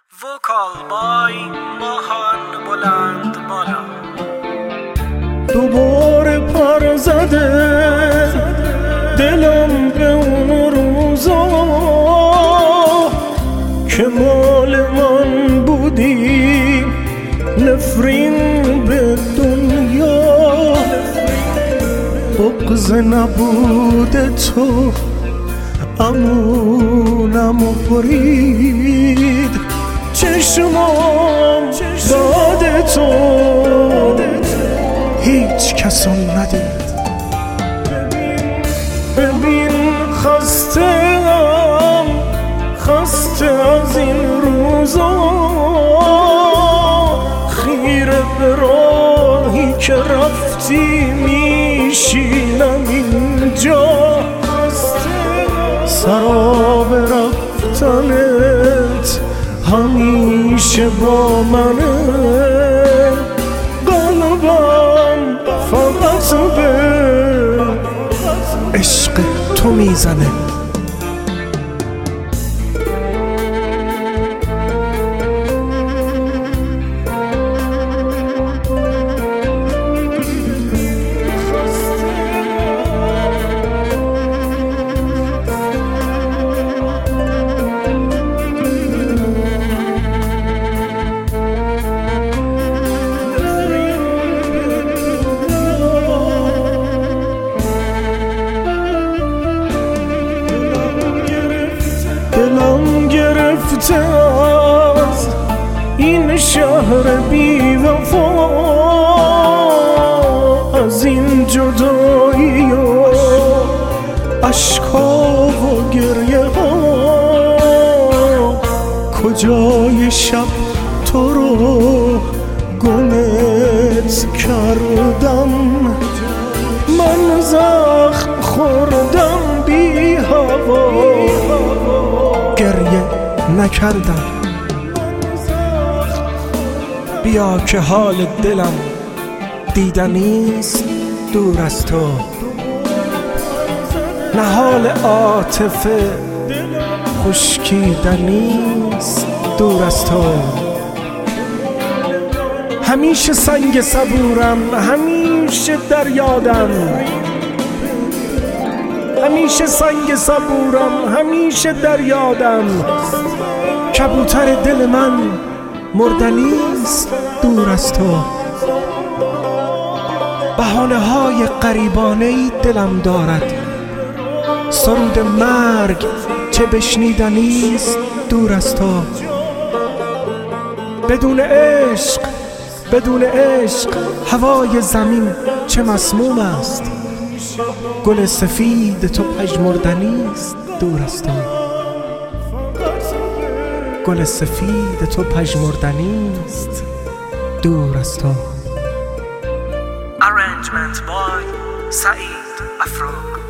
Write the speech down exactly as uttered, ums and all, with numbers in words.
وکال بای ماهان بلند بالا. دوباره پر زده دلم به اون روزا که مال من بودی، نفرین به دنیا، بغض نبود تو امونم و برید، چشمام داد تو هیچ کسو ندید. ببین خستم خسته از این روزا، خیره به راهی که رفتی میشینم اینجا، سراب رفتنت همیشه با منه، قلبم فقط به عشق تو میزنه. دلم گرفته از این شهر بی وفا، از این جدایی و اشکا و گریه ها، کجای شب تو رو گمت کردم، من زخم خوردم بی هوا، گریه نکردم. بیا که حال دلم دیدنیست دور از تو، نهال عاطفه خشکیدنیست دور از تو. همیشه سنگ صبورم، همیشه در یادم، همیشه سنگ صبورم، همیشه در یادم. کبوتر دل من مردنیست دور از تو، بهانه های غریبانه‌ای دلم دارد، سرود مرگ چه بشنیدنیست دور از تو. بدون عشق بدون عشق هوای زمین چه مسموم است، گل سفید تو پژمردنیست دور از تو، گل سفید تو پژمردنیست دور از تو. Arrangement by سعید افروک.